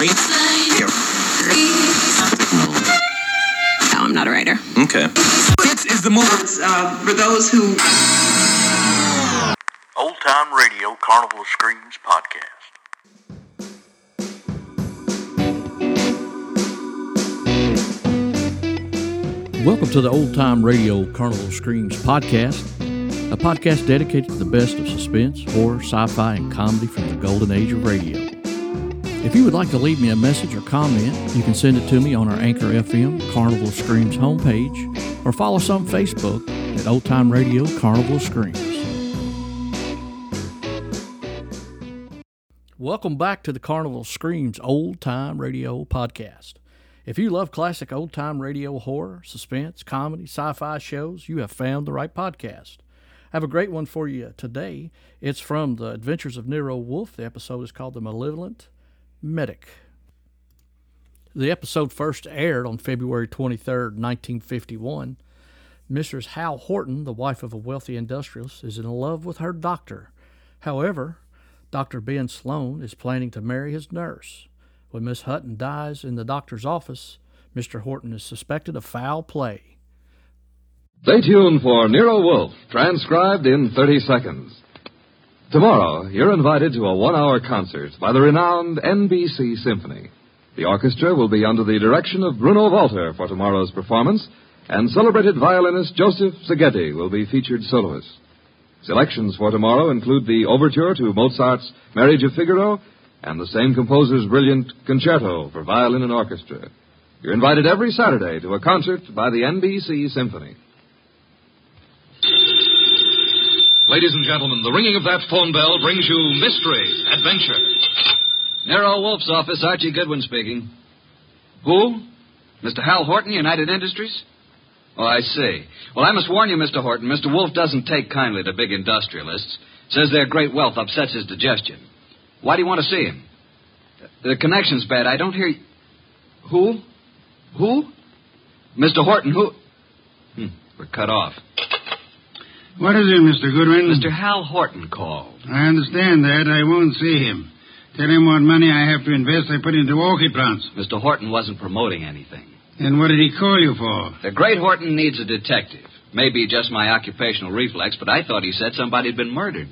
No, I'm not a writer. Okay. This is the movement for those who... Old Time Radio Carnival of Screams podcast. Welcome to the Old Time Radio Carnival of Screams podcast, a podcast dedicated to the best of suspense, horror, sci-fi, and comedy from the golden age of radio. If you would like to leave me a message or comment, you can send it to me on our Anchor FM Carnival of Screams homepage, or follow us on Facebook at Old Time Radio Carnival of Screams. Welcome back to the Carnival of Screams Old Time Radio podcast. If you love classic old-time radio horror, suspense, comedy, sci-fi shows, you have found the right podcast. I have a great one for you today. It's from The Adventures of Nero Wolfe. The episode is called The Malevolent Medic. The episode first aired on February 23rd, 1951. Mrs. Hal Horton, the wife of a wealthy industrialist, is in love with her doctor. However, Dr. Ben Sloan is planning to marry his nurse. When Miss Hutton dies in the doctor's office, Mr. Horton is suspected of foul play. Stay tuned for Nero Wolfe, transcribed in 30 seconds. Tomorrow, you're invited to a one-hour concert by the renowned NBC Symphony. The orchestra will be under the direction of Bruno Walter for tomorrow's performance, and celebrated violinist Joseph Szigeti will be featured soloist. Selections for tomorrow include the overture to Mozart's Marriage of Figaro, and the same composer's brilliant concerto for violin and orchestra. You're invited every Saturday to a concert by the NBC Symphony. Ladies and gentlemen, the ringing of that phone bell brings you mystery, adventure. Nero Wolfe's office, Archie Goodwin speaking. Who? Mr. Hal Horton, United Industries? Oh, I see. Well, I must warn you, Mr. Horton, Mr. Wolfe doesn't take kindly to big industrialists. Says their great wealth upsets his digestion. Why do you want to see him? The connection's bad. I don't hear you. Who? Who? Mr. Horton, who? We're cut off. What is it, Mr. Goodwin? Mr. Hal Horton called. I understand that. I won't see him. Tell him what money I have to invest I put into orchid plants. Mr. Horton wasn't promoting anything. And what did he call you for? The great Horton needs a detective. Maybe just my occupational reflex, but I thought he said somebody had been murdered.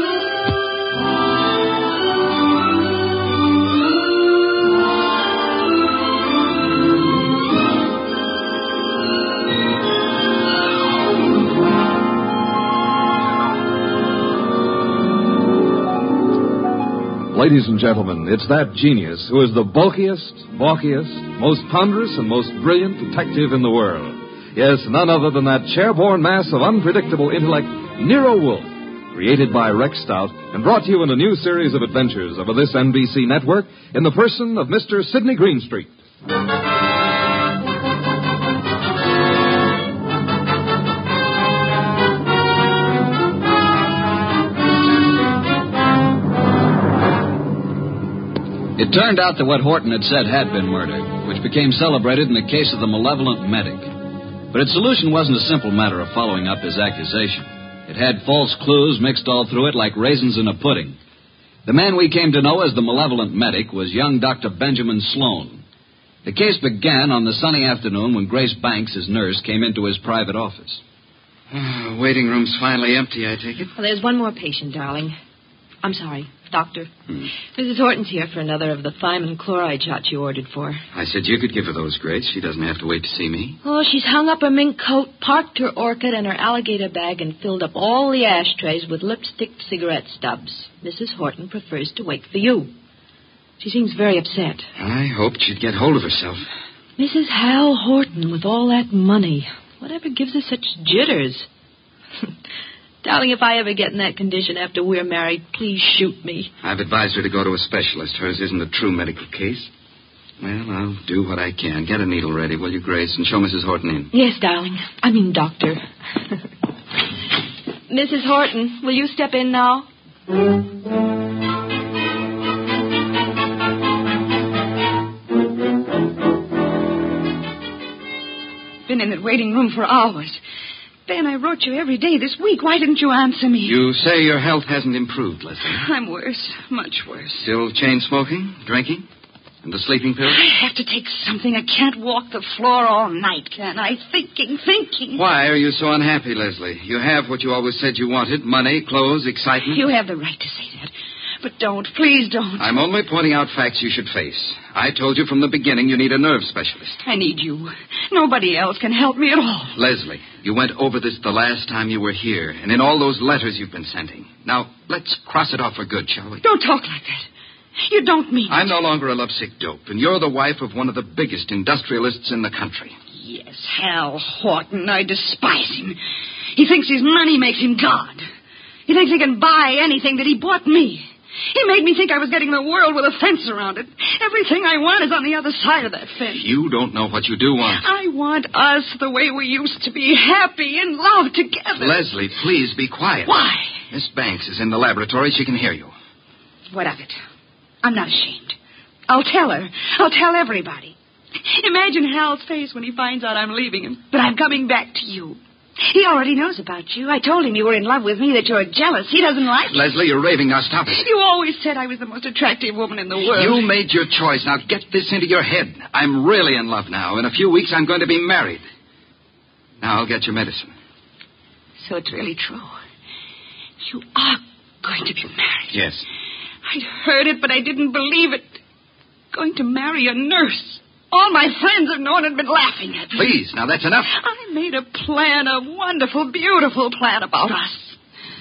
Ladies and gentlemen, it's that genius who is the bulkiest, balkiest, most ponderous, and most brilliant detective in the world. Yes, none other than that chair-borne mass of unpredictable intellect, Nero Wolfe, created by Rex Stout and brought to you in a new series of adventures over this NBC network in the person of Mr. Sidney Greenstreet. It turned out that what Horton had said had been murder, which became celebrated in the case of the malevolent medic. But its solution wasn't a simple matter of following up his accusation. It had false clues mixed all through it like raisins in a pudding. The man we came to know as the malevolent medic was young Dr. Benjamin Sloan. The case began on the sunny afternoon when Grace Banks, his nurse, came into his private office. Waiting room's finally empty, I take it? Well, there's one more patient, darling. I'm sorry, doctor. Mrs. Horton's here for another of the thiamine chloride shots you ordered for. I said you could give her those grades. She doesn't have to wait to see me. Oh, she's hung up her mink coat, parked her orchid and her alligator bag, and filled up all the ashtrays with lipstick cigarette stubs. Mrs. Horton prefers to wait for you. She seems very upset. I hoped she'd get hold of herself. Mrs. Hal Horton, with all that money. Whatever gives her such jitters? Darling, if I ever get in that condition after we're married, please shoot me. I've advised her to go to a specialist. Hers isn't a true medical case. Well, I'll do what I can. Get a needle ready, will you, Grace, and show Mrs. Horton in. Yes, darling. I mean, doctor. Mrs. Horton, will you step in now? Been in that waiting room for hours. Ben, I wrote you every day this week. Why didn't you answer me? You say your health hasn't improved, Leslie. I'm worse. Much worse. Still chain smoking? Drinking? And the sleeping pills? I have to take something. I can't walk the floor all night, can I? Thinking. Why are you so unhappy, Leslie? You have what you always said you wanted. Money, clothes, excitement. You have the right to say that. But please don't. I'm only pointing out facts you should face. I told you from the beginning you need a nerve specialist. I need you. Nobody else can help me at all. Leslie, you went over this the last time you were here, and in all those letters you've been sending. Now, let's cross it off for good, shall we? Don't talk like that. You don't mean I'm no longer a lovesick dope, and you're the wife of one of the biggest industrialists in the country. Yes, Hal Horton. I despise him. He thinks his money makes him God. He thinks he can buy anything that he bought me. He made me think I was getting the world with a fence around it. Everything I want is on the other side of that fence. You don't know what you do want. I want us the way we used to be, happy in love together. Leslie, please be quiet. Why? Miss Banks is in the laboratory. She can hear you. What of it? I'm not ashamed. I'll tell her. I'll tell everybody. Imagine Hal's face when he finds out I'm leaving him, but I'm coming back to you. He already knows about you. I told him you were in love with me, that you're jealous. He doesn't like you. Leslie, you're raving. Now stop it. You always said I was the most attractive woman in the world. You made your choice. Now get this into your head. I'm really in love now. In a few weeks, I'm going to be married. Now I'll get your medicine. So it's really true. You are going to be married. Yes. I'd heard it, but I didn't believe it. Going to marry a nurse. All my friends have known and been laughing at me. Please, now that's enough. I made a plan, a wonderful, beautiful plan about us.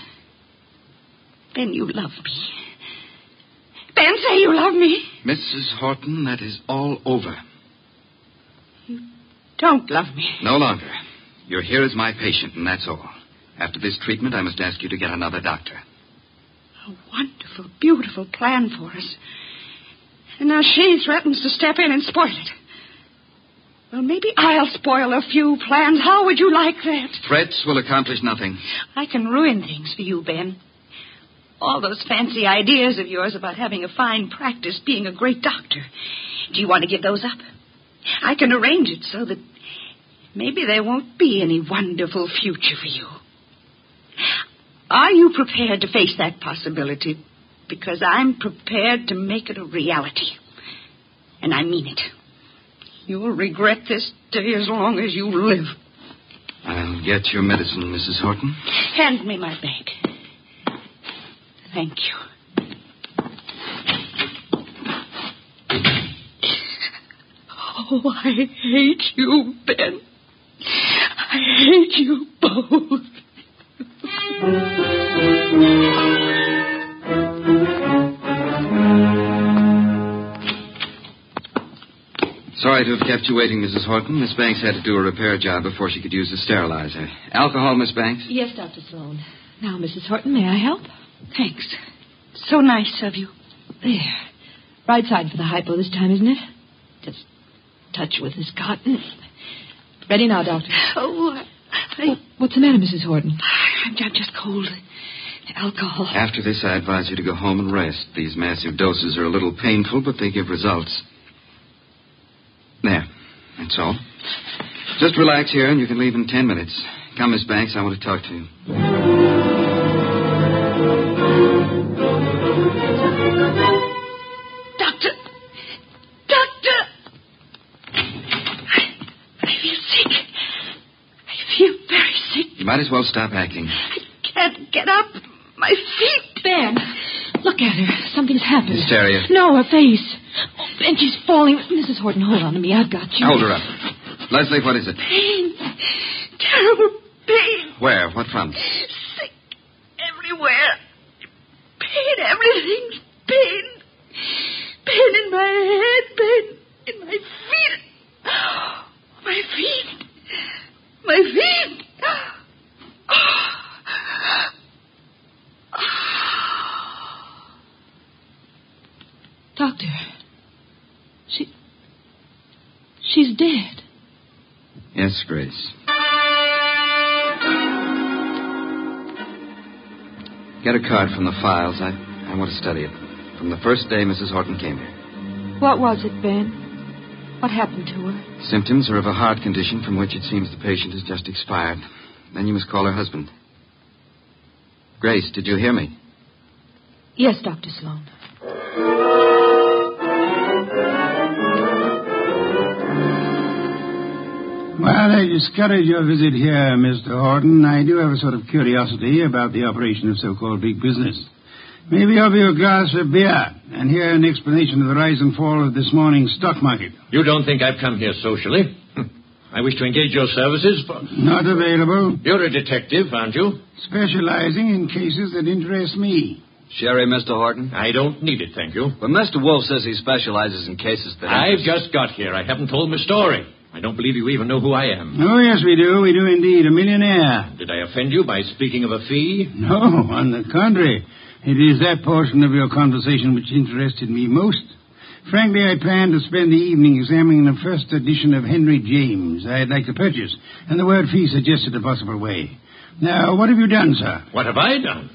Ben, you love me. Ben, say you love me. Mrs. Horton, that is all over. You don't love me. No longer. You're here as my patient, and that's all. After this treatment, I must ask you to get another doctor. A wonderful, beautiful plan for us. And now she threatens to step in and spoil it. Well, maybe I'll spoil a few plans. How would you like that? Threats will accomplish nothing. I can ruin things for you, Ben. All those fancy ideas of yours about having a fine practice, being a great doctor. Do you want to give those up? I can arrange it so that maybe there won't be any wonderful future for you. Are you prepared to face that possibility? Because I'm prepared to make it a reality. And I mean it. You'll regret this day as long as you live. I'll get your medicine, Mrs. Horton. Hand me my bag. Thank you. Oh, I hate you, Ben. I hate you both. Sorry to have kept you waiting, Mrs. Horton. Miss Banks had to do a repair job before she could use the sterilizer. Alcohol, Miss Banks? Yes, Dr. Sloan. Now, Mrs. Horton, may I help? Thanks. So nice of you. There. Right side for the hypo this time, isn't it? Just touch with this cotton. Ready now, Doctor. Oh, what's the matter, Mrs. Horton? I'm just cold. Alcohol. After this, I advise you to go home and rest. These massive doses are a little painful, but they give results. There. That's all. Just relax here, and you can leave in 10 minutes. Come, Miss Banks. I want to talk to you. Doctor! I feel sick. I feel very sick. You might as well stop acting. I can't get up. My feet. Ben, look at her. Something's happened. Hysteria. No, her face. Oh, Ben, she's falling. Mrs. Horton, hold on to me. I've got you. Hold her up. Leslie, what is it? Pain. Terrible pain. Where? What from? Sick everywhere. Pain, everything's pain. Pain in my head, pain in my feet. My feet. My feet. Doctor, she's dead. Yes, Grace. Get a card from the files. I want to study it. From the first day Mrs. Horton came here. What was it, Ben? What happened to her? Symptoms are of a heart condition from which it seems the patient has just expired. Then you must call her husband. Grace, did you hear me? Yes, Dr. Sloan. While I discourage your visit here, Mr. Horton, I do have a sort of curiosity about the operation of so-called big business. Maybe offer you a glass of beer and hear an explanation of the rise and fall of this morning's stock market. You don't think I've come here socially? I wish to engage your services for... Not available. You're a detective, aren't you? Specializing in cases that interest me. Sherry, Mr. Horton? I don't need it, thank you. But Mr. Wolf says he specializes in cases that... I've just got here. I haven't told my story. I don't believe you even know who I am. Oh, yes, we do. We do indeed. A millionaire. Did I offend you by speaking of a fee? No, on the contrary. It is that portion of your conversation which interested me most. Frankly, I plan to spend the evening examining the first edition of Henry James I'd like to purchase, and the word fee suggested a possible way. Now, what have you done, sir? What have I done?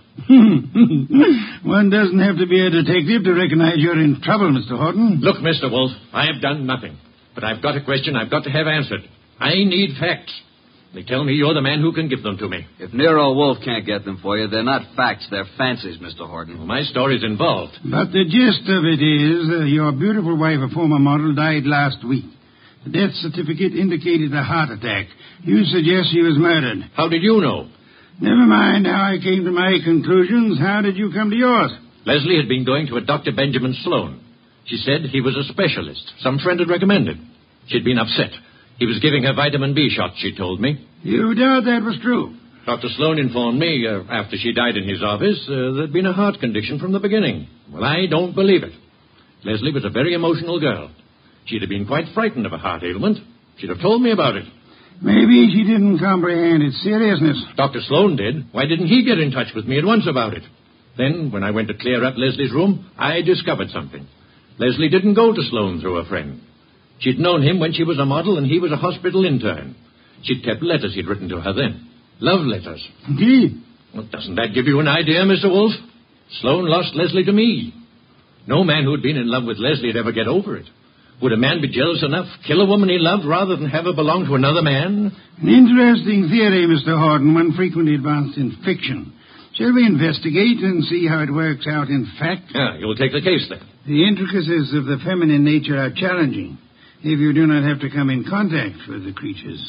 One doesn't have to be a detective to recognize you're in trouble, Mr. Horton. Look, Mr. Wolf, I have done nothing. But I've got a question I've got to have answered. I need facts. They tell me you're the man who can give them to me. If Nero Wolf can't get them for you, they're not facts, they're fancies, Mr. Horton. Well, my story's involved. But the gist of it is, your beautiful wife, a former model, died last week. The death certificate indicated a heart attack. You suggest she was murdered. How did you know? Never mind how I came to my conclusions. How did you come to yours? Leslie had been going to a Dr. Benjamin Sloan. She said he was a specialist. Some friend had recommended. She'd been upset. He was giving her vitamin B shots, she told me. You doubt that was true? Dr. Sloan informed me, after she died in his office, there'd been a heart condition from the beginning. Well, I don't believe it. Leslie was a very emotional girl. She'd have been quite frightened of a heart ailment. She'd have told me about it. Maybe she didn't comprehend its seriousness. Dr. Sloan did. Why didn't he get in touch with me at once about it? Then, when I went to clear up Leslie's room, I discovered something. Leslie didn't go to Sloan through a friend. She'd known him when she was a model and he was a hospital intern. She'd kept letters he'd written to her then. Love letters. Indeed. Well, doesn't that give you an idea, Mr. Wolf? Sloan lost Leslie to me. No man who'd been in love with Leslie would ever get over it. Would a man be jealous enough, kill a woman he loved, rather than have her belong to another man? An interesting theory, Mr. Horton, one frequently advanced in fiction. Shall we investigate and see how it works out in fact? Yeah, you'll take the case, then. The intricacies of the feminine nature are challenging, if you do not have to come in contact with the creatures.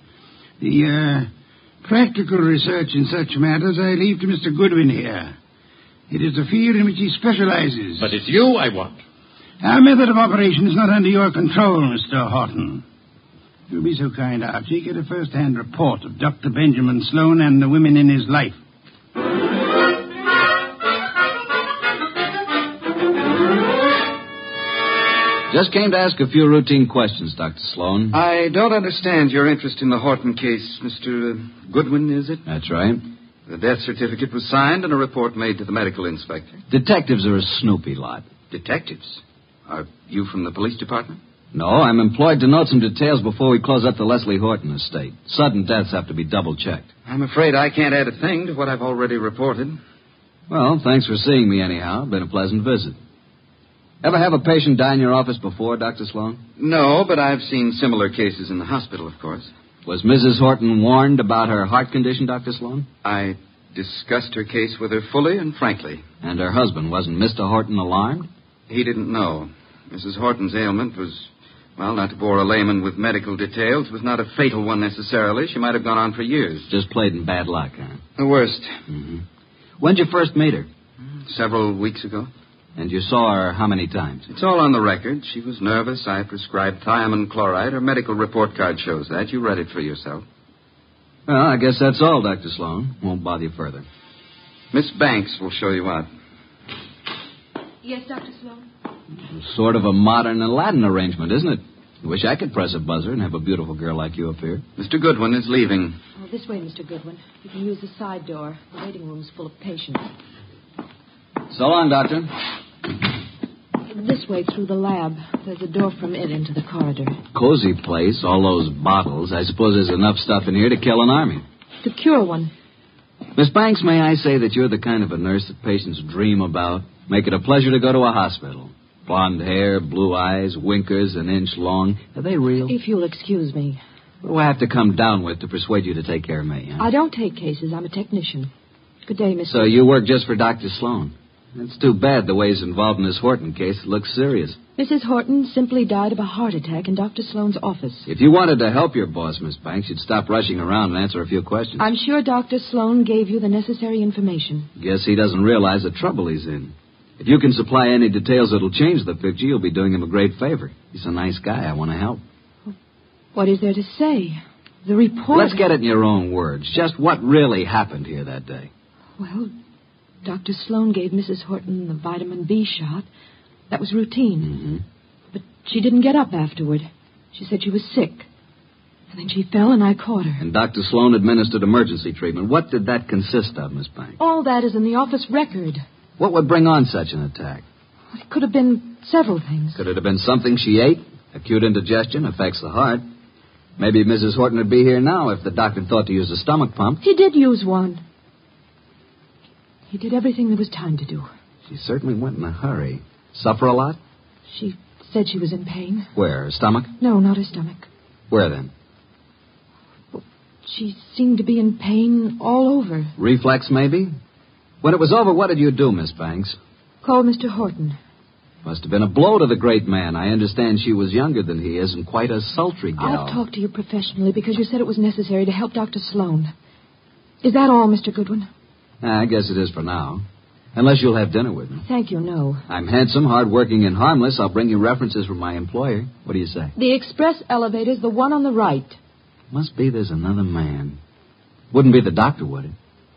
The practical research in such matters I leave to Mr. Goodwin here. It is a field in which he specializes. But it's you I want. Our method of operation is not under your control, Mr. Horton. If you'll be so kind, Archie, get a first-hand report of Dr. Benjamin Sloan and the women in his life. Just came to ask a few routine questions, Dr. Sloan. I don't understand your interest in the Horton case, Mr. Goodwin, is it? That's right. The death certificate was signed and a report made to the medical inspector. Detectives are a snoopy lot. Detectives? Are you from the police department? No, I'm employed to note some details before we close up the Leslie Horton estate. Sudden deaths have to be double-checked. I'm afraid I can't add a thing to what I've already reported. Well, thanks for seeing me anyhow. Been a pleasant visit. Ever have a patient die in your office before, Dr. Sloan? No, but I've seen similar cases in the hospital, of course. Was Mrs. Horton warned about her heart condition, Dr. Sloan? I discussed her case with her fully and frankly. And her husband, wasn't Mr. Horton alarmed? He didn't know. Mrs. Horton's ailment was, well, not to bore a layman with medical details, was not a fatal one necessarily. She might have gone on for years. Just played in bad luck, huh? The worst. Mm-hmm. When'd you first meet her? Several weeks ago. And you saw her how many times? It's all on the record. She was nervous. I prescribed thiamine chloride. Her medical report card shows that. You read it for yourself. Well, I guess that's all, Dr. Sloan. Won't bother you further. Miss Banks will show you out. Yes, Dr. Sloan? Sort of a modern Aladdin arrangement, isn't it? I wish I could press a buzzer and have a beautiful girl like you up here. Mr. Goodwin is leaving. Oh, this way, Mr. Goodwin. You can use the side door. The waiting room's full of patients. So long, Doctor. This way through the lab. There's a door from it into the corridor. Cozy place, all those bottles. I suppose there's enough stuff in here to kill an army. To cure one. Miss Banks, may I say that you're the kind of a nurse that patients dream about? Make it a pleasure to go to a hospital. Blonde hair, blue eyes, winkers an inch long. Are they real? If you'll excuse me. What do I have to come down with to persuade you to take care of me? Huh? I don't take cases. I'm a technician. Good day, Mr. So you work just for Dr. Sloan? It's too bad the way he's involved in this Horton case. It looks serious. Mrs. Horton simply died of a heart attack in Dr. Sloane's office. If you wanted to help your boss, Miss Banks, you'd stop rushing around and answer a few questions. I'm sure Dr. Sloane gave you the necessary information. Guess he doesn't realize the trouble he's in. If you can supply any details that'll change the picture, you'll be doing him a great favor. He's a nice guy. I want to help. What is there to say? The report... Let's get it in your own words. Just what really happened here that day. Well, Dr. Sloane gave Mrs. Horton the vitamin B shot. That was routine. Mm-hmm. But she didn't get up afterward. She said she was sick. And then she fell and I caught her. And Dr. Sloane administered emergency treatment. What did that consist of, Miss Banks? All that is in the office record. What would bring on such an attack? It could have been several things. Could it have been something she ate? Acute indigestion affects the heart. Maybe Mrs. Horton would be here now if the doctor thought to use a stomach pump. He did use one. He did everything there was time to do. She certainly went in a hurry. Suffer a lot? She said she was in pain. Where? Her stomach? No, not her stomach. Where then? Well, she seemed to be in pain all over. Reflex, maybe? When it was over, what did you do, Miss Banks? Called Mr. Horton. Must have been a blow to the great man. I understand she was younger than he is and quite a sultry gal. I'll talk to you professionally because you said it was necessary to help Dr. Sloane. Is that all, Mr. Goodwin? I guess it is for now. Unless you'll have dinner with me. Thank you, no. I'm handsome, hard-working, and harmless. I'll bring you references from my employer. What do you say? The express elevator's the one on the right. Must be there's another man. Wouldn't be the doctor, would it?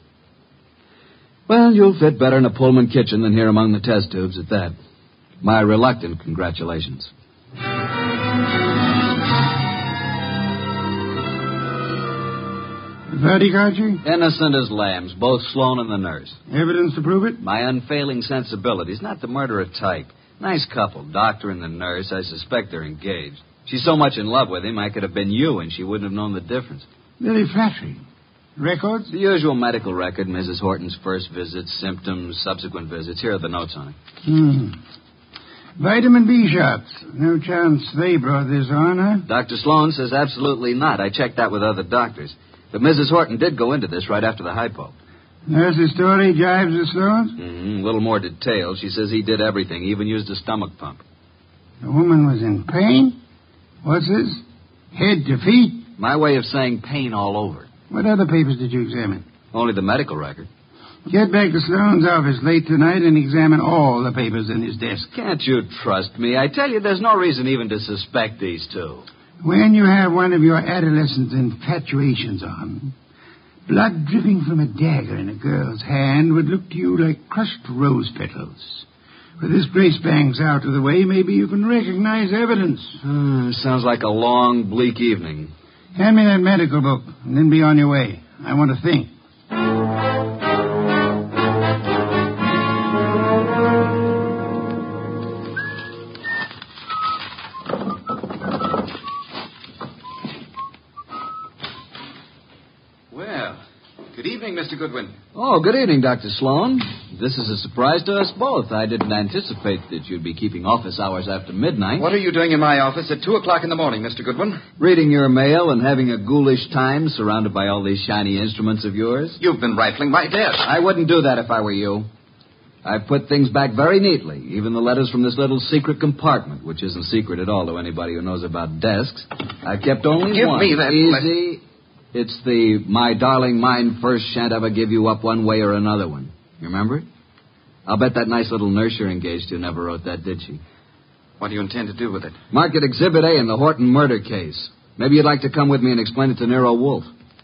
Well, you'll fit better in a Pullman kitchen than here among the test tubes at that. My reluctant congratulations. Verdict, Archie? Innocent as lambs, both Sloane and the nurse. Evidence to prove it? My unfailing sensibilities, not the murderer type. Nice couple, doctor and the nurse. I suspect they're engaged. She's so much in love with him, I could have been you, and she wouldn't have known the difference. Very flattering. Records? The usual medical record, Mrs. Horton's first visits, symptoms, subsequent visits. Here are the notes on it. Vitamin B shots. No chance they brought this on, huh? Dr. Sloane says absolutely not. I checked that with other doctors. But Mrs. Horton did go into this right after the hypo. Nurse's story jives with Sloane's? A little more detailed. She says he did everything, even used a stomach pump. The woman was in pain? What's this? Head to feet? My way of saying pain all over. What other papers did you examine? Only the medical record. Get back to Sloane's office late tonight and examine all the papers in his desk. Can't you trust me? I tell you, there's no reason even to suspect these two. When you have one of your adolescent infatuations on, blood dripping from a dagger in a girl's hand would look to you like crushed rose petals. With this Grace Banks out of the way, maybe you can recognize evidence. Sounds like a long, bleak evening. Hand me that medical book, and then be on your way. I want to think. Mr. Goodwin. Oh, good evening, Dr. Sloane. This is a surprise to us both. I didn't anticipate that you'd be keeping office hours after midnight. What are you doing in my office at 2 o'clock in the morning, Mr. Goodwin? Reading your mail and having a ghoulish time surrounded by all these shiny instruments of yours. You've been rifling my desk. I wouldn't do that if I were you. I've put things back very neatly, even the letters from this little secret compartment, which isn't secret at all to anybody who knows about desks. I've kept only one. Give me that. Easy. It's the my darling mine first shan't ever give you up one way or another one. You remember it? I'll bet that nice little nurse you're engaged to never wrote that, did she? What do you intend to do with it? Mark it Exhibit A in the Horton murder case. Maybe you'd like to come with me and explain it to Nero Wolfe.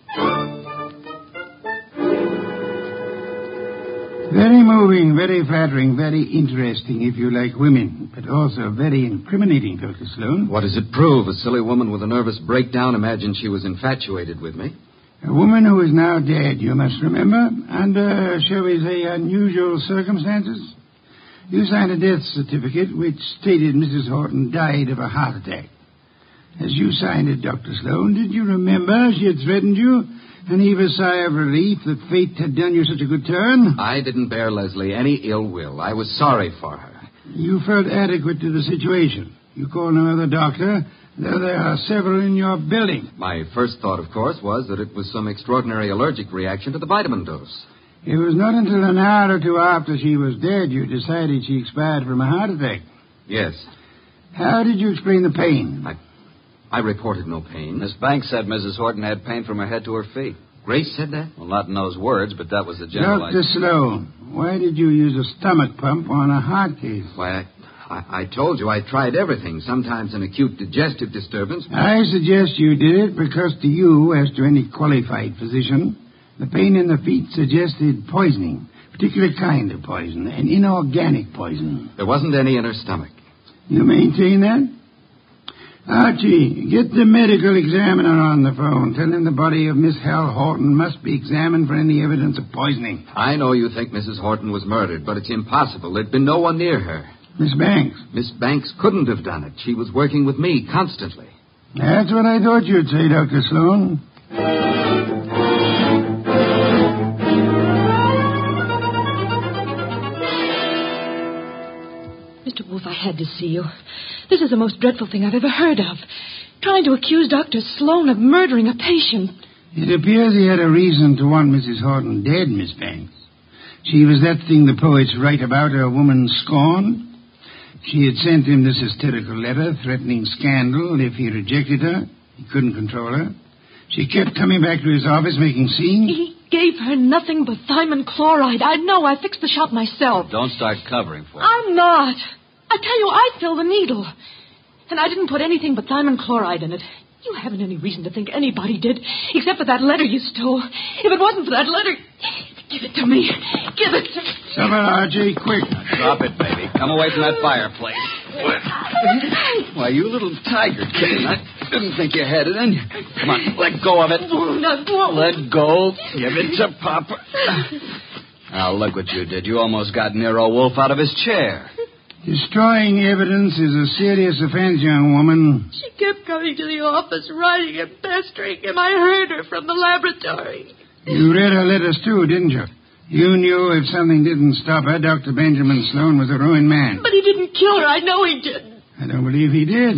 Very moving, very flattering, very interesting if you like women, but also very incriminating, Dr. Sloane. What does it prove? A silly woman with a nervous breakdown imagined she was infatuated with me. A woman who is now dead, you must remember, under, shall we say, unusual circumstances. You signed a death certificate which stated Mrs. Horton died of a heart attack. As you signed it, Dr. Sloane, did you remember she had threatened you and heave a sigh of relief that fate had done you such a good turn? I didn't bear Leslie any ill will. I was sorry for her. You felt adequate to the situation. You called no other doctor, though there are several in your building. My first thought, of course, was that it was some extraordinary allergic reaction to the vitamin dose. It was not until an hour or two after she was dead you decided she expired from a heart attack. Yes. How did you explain the pain? I reported no pain. Miss Banks said Mrs. Horton had pain from her head to her feet. Grace said that? Well, not in those words, but that was the general Dr. Sloan, why did you use a stomach pump on a heart case? Why, I told you I tried everything. Sometimes an acute digestive disturbance. I suggest you did it because to you, as to any qualified physician, the pain in the feet suggested poisoning, a particular kind of poison, an inorganic poison. There wasn't any in her stomach. You maintain that? Archie, get the medical examiner on the phone. Tell him the body of Miss Hal Horton must be examined for any evidence of poisoning. I know you think Mrs. Horton was murdered, but it's impossible. There'd been no one near her. Miss Banks? Miss Banks couldn't have done it. She was working with me constantly. That's what I thought you'd say, Dr. Sloan. Mr. Wolf, I had to see you. This is the most dreadful thing I've ever heard of. Trying to accuse Dr. Sloan of murdering a patient. It appears he had a reason to want Mrs. Horton dead, Miss Banks. She was that thing the poets write about, a woman scorned. She had sent him this hysterical letter threatening scandal if he rejected her. He couldn't control her. She kept coming back to his office making scenes. He gave her nothing but thiamine chloride. I know. I fixed the shot myself. Don't start covering for her. I'm not. I tell you, I filled the needle. And I didn't put anything but thiamine chloride in it. You haven't any reason to think anybody did, except for that letter you stole. If it wasn't for that letter... Give it to me. Give it to me. Come on, Archie, quick. Drop it, baby. Come away from that fireplace. Why, you little tiger kitten. I didn't think you had it in you. Come on, let go of it. Let go. Give it to Papa. Now, look what you did. You almost got Nero Wolf out of his chair. Destroying evidence is a serious offense, young woman. She kept coming to the office, writing and pestering him. I heard her from the laboratory. You read her letters, too, didn't you? You knew if something didn't stop her, Dr. Benjamin Sloan was a ruined man. But he didn't kill her. I know he didn't. I don't believe he did.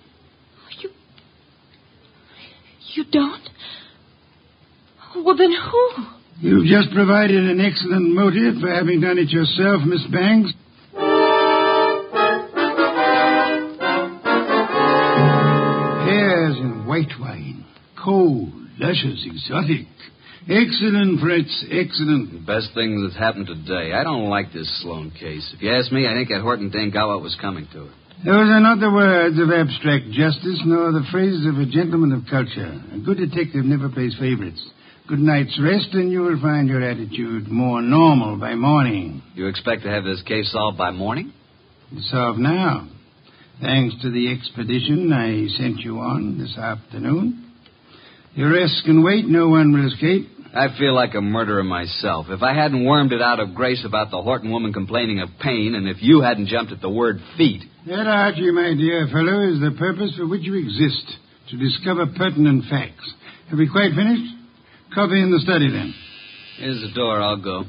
You don't? Well, then who? You've just provided an excellent motive for having done it yourself, Miss Banks. Pears and white wine. Cold, luscious, exotic. Excellent, Fritz, excellent. The best thing that's happened today. I don't like this Sloan case. If you ask me, I think that Horton didn't got what was coming to her. Those are not the words of abstract justice, nor the phrases of a gentleman of culture. A good detective never plays favorites. Good night's rest, and you will find your attitude more normal by morning. You expect to have this case solved by morning? It's solved now. Thanks to the expedition I sent you on this afternoon. The arrest can wait. No one will escape. I feel like a murderer myself. If I hadn't wormed it out of Grace about the Horton woman complaining of pain, and if you hadn't jumped at the word feet. That, Archie, my dear fellow, is the purpose for which you exist, to discover pertinent facts. Have we quite finished? Coffee in the study, then. Here's the door. I'll go.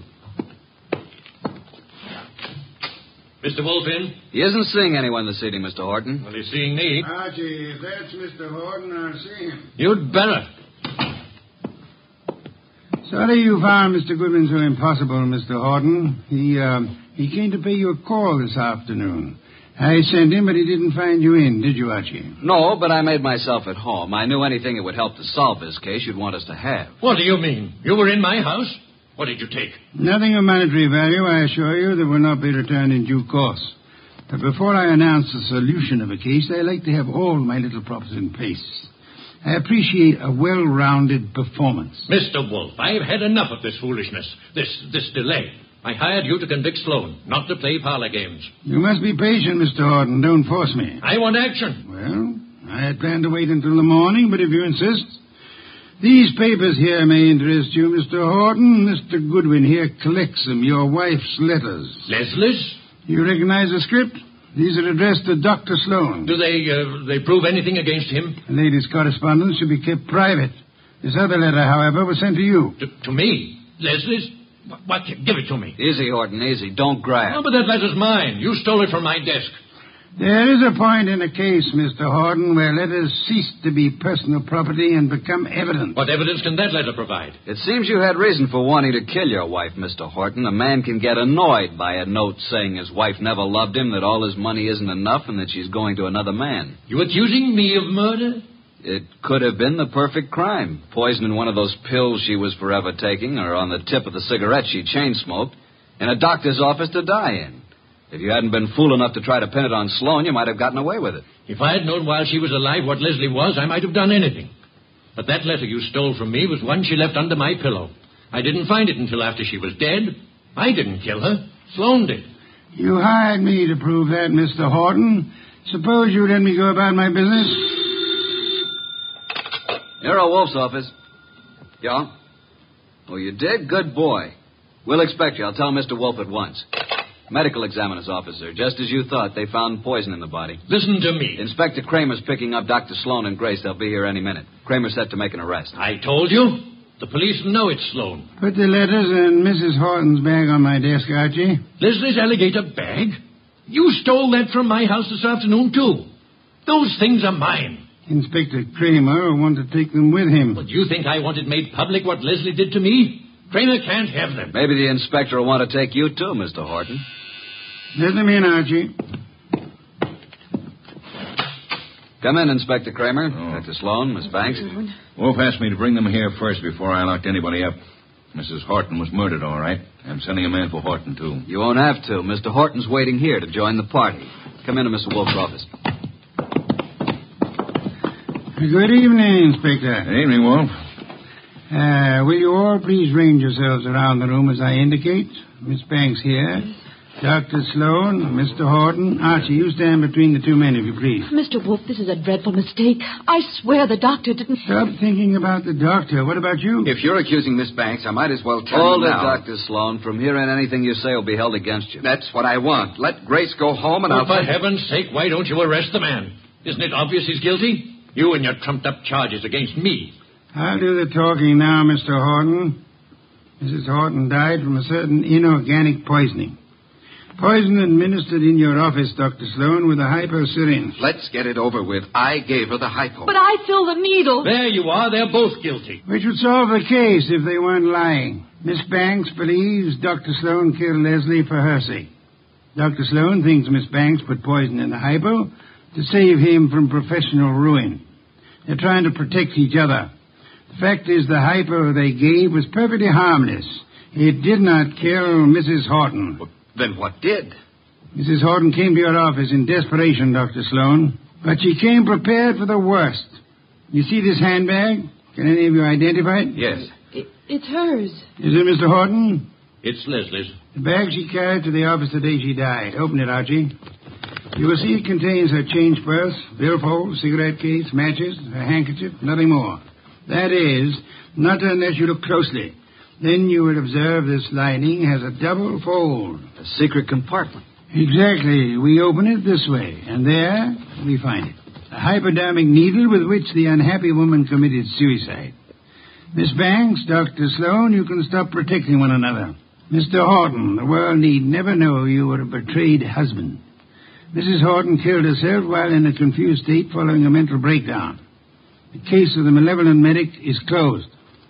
Mr. Wolf in? He isn't seeing anyone this evening, Mr. Horton. Well, he's seeing me. Archie, if that's Mr. Horton, I'll see him. You'd better. Sorry you found Mr. Goodwin so impossible, Mr. Horton. He came to pay you a call this afternoon. I sent him, but he didn't find you in, did you, Archie? No, but I made myself at home. I knew anything that would help to solve this case you'd want us to have. What do you mean? You were in my house? What did you take? Nothing of monetary value, I assure you, that will not be returned in due course. But before I announce the solution of a case, I like to have all my little props in place. I appreciate a well-rounded performance. Mr. Wolf, I've had enough of this foolishness, this delay. I hired you to convict Sloan, not to play parlor games. You must be patient, Mr. Horton. Don't force me. I want action. Well, I had planned to wait until the morning, but if you insist... These papers here may interest you, Mr. Horton. Mr. Goodwin here collects them, your wife's letters. Leslie's? You recognize the script? These are addressed to Dr. Sloan. Do they prove anything against him? The lady's correspondence should be kept private. This other letter, however, was sent to you. To me? Leslie's? What? Give it to me. Easy, Horton, easy. Don't grab. Oh, but that letter's mine. You stole it from my desk. There is a point in a case, Mr. Horton, where letters cease to be personal property and become evidence. What evidence can that letter provide? It seems you had reason for wanting to kill your wife, Mr. Horton. A man can get annoyed by a note saying his wife never loved him, that all his money isn't enough, and that she's going to another man. You accusing me of murder? It could have been the perfect crime. Poison in one of those pills she was forever taking, or on the tip of the cigarette she chain-smoked, in a doctor's office to die in. If you hadn't been fool enough to try to pin it on Sloan, you might have gotten away with it. If I had known while she was alive what Leslie was, I might have done anything. But that letter you stole from me was one she left under my pillow. I didn't find it until after she was dead. I didn't kill her. Sloan did. You hired me to prove that, Mr. Horton. Suppose you let me go about my business? Nero Wolf's office. Yeah? Oh, you did? Good boy. We'll expect you. I'll tell Mr. Wolf at once. Medical examiner's officer. Just as you thought, they found poison in the body. Listen to me. Inspector Kramer's picking up Dr. Sloan and Grace. They'll be here any minute. Kramer's set to make an arrest. I told you. The police know it's Sloan. Put the letters in Mrs. Horton's bag on my desk, Archie. Leslie's alligator bag? You stole that from my house this afternoon, too. Those things are mine. Inspector Kramer will want to take them with him. But you think I wanted made public what Leslie did to me? Kramer can't have them. Maybe the inspector will want to take you, too, Mr. Horton. Let them in, Archie. Come in, Inspector Kramer. Dr. Sloan, Miss Banks. Wolf asked me to bring them here first before I locked anybody up. Mrs. Horton was murdered, all right. I'm sending a man for Horton, too. You won't have to. Mr. Horton's waiting here to join the party. Come into Mr. Wolf's office. Good evening, Inspector. Good evening, Wolf. Will you all please range yourselves around the room as I indicate? Miss Banks here. Dr. Sloan, Mr. Horton. Archie, you stand between the two men, if you please. Mr. Wolf, this is a dreadful mistake. I swear the doctor didn't... Stop thinking about the doctor. What about you? If you're accusing Miss Banks, I might as well tell Hold you it, now. Dr. Sloan. From here on, anything you say will be held against you. That's what I want. Let Grace go home and I'll... For heaven's sake, why don't you arrest the man? Isn't it obvious he's guilty? You and your trumped-up charges against me. I'll do the talking now, Mr. Horton. Mrs. Horton died from a certain inorganic poisoning. Poison administered in your office, Dr. Sloan, with a hypo syringe. Let's get it over with. I gave her the hypo. But I filled the needle. There you are. They're both guilty. Which would solve the case if they weren't lying. Miss Banks believes Dr. Sloan killed Leslie for her sake. Dr. Sloan thinks Miss Banks put poison in the hypo to save him from professional ruin. They're trying to protect each other. The fact is the hypo they gave was perfectly harmless. It did not kill Mrs. Horton. Then what did? Mrs. Horton came to your office in desperation, Dr. Sloan, but she came prepared for the worst. You see this handbag? Can any of you identify it? Yes. It's hers. Is it, Mr. Horton? It's Leslie's. The bag she carried to the office the day she died. Open it, Archie. You will see it contains her change purse, billfold, cigarette case, matches, her handkerchief, nothing more. That is, not unless you look closely. Then you will observe this lining has a double fold. A secret compartment. Exactly. We open it this way, and there we find it. A hypodermic needle with which the unhappy woman committed suicide. Miss Banks, Dr. Sloan, you can stop protecting one another. Mr. Horton, the world need never know you were a betrayed husband. Mrs. Horton killed herself while in a confused state following a mental breakdown. The case of the malevolent medic is closed.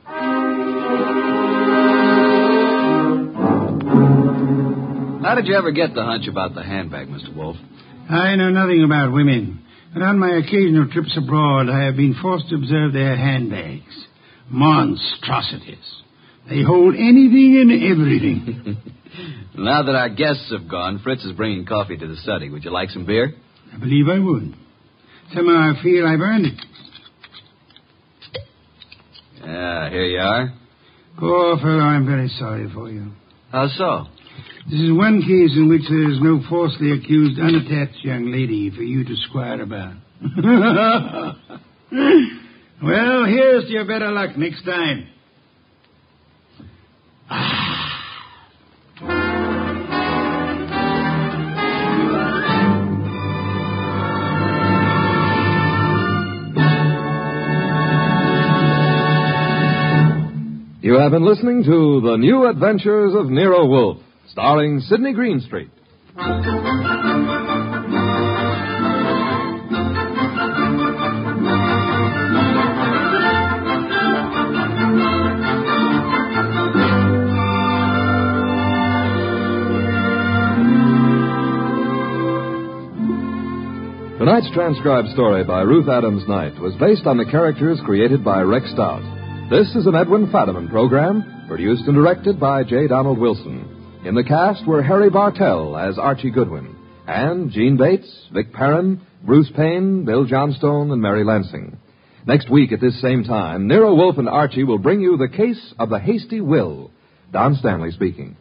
How did you ever get the hunch about the handbag, Mr. Wolf? I know nothing about women, but on my occasional trips abroad, I have been forced to observe their handbags. Monstrosities. They hold anything and everything. Now that our guests have gone, Fritz is bringing coffee to the study. Would you like some beer? I believe I would. Somehow I feel I've earned it. Here you are. Poor fellow, I'm very sorry for you. How so? This is one case in which there is no falsely accused, unattached young lady for you to squire about. Well, here's to your better luck next time. You have been listening to The New Adventures of Nero Wolfe, starring Sidney Greenstreet. Tonight's transcribed story by Ruth Adams Knight was based on the characters created by Rex Stout. This is an Edwin Fadiman program, produced and directed by J. Donald Wilson. In the cast were Harry Bartell as Archie Goodwin, and Gene Bates, Vic Perrin, Bruce Payne, Bill Johnstone, and Mary Lansing. Next week at this same time, Nero Wolfe and Archie will bring you The Case of the Hasty Will. Don Stanley speaking.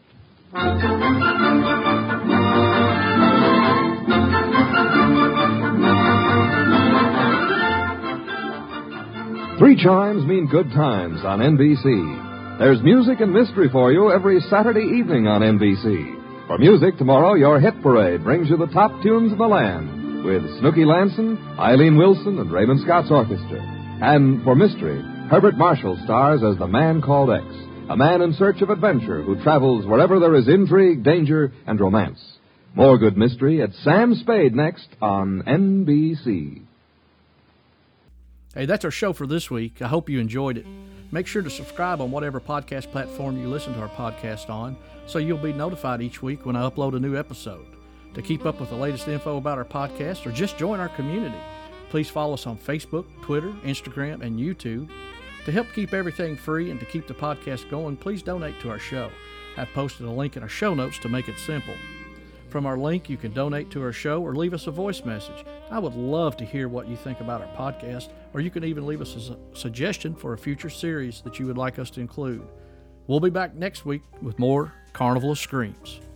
Three chimes mean good times on NBC. There's music and mystery for you every Saturday evening on NBC. For music, tomorrow, your hit parade brings you the top tunes in the land with Snooky Lanson, Eileen Wilson, and Raymond Scott's orchestra. And for mystery, Herbert Marshall stars as the Man Called X, a man in search of adventure who travels wherever there is intrigue, danger, and romance. More good mystery at Sam Spade next on NBC. Hey, that's our show for this week. I hope you enjoyed it. Make sure to subscribe on whatever podcast platform you listen to our podcast on so you'll be notified each week when I upload a new episode. To keep up with the latest info about our podcast or just join our community, please follow us on Facebook, Twitter, Instagram, and YouTube. To help keep everything free and to keep the podcast going, please donate to our show. I've posted a link in our show notes to make it simple. From our link, you can donate to our show or leave us a voice message. I would love to hear what you think about our podcast, or you can even leave us a suggestion for a future series that you would like us to include. We'll be back next week with more Carnival of Screams.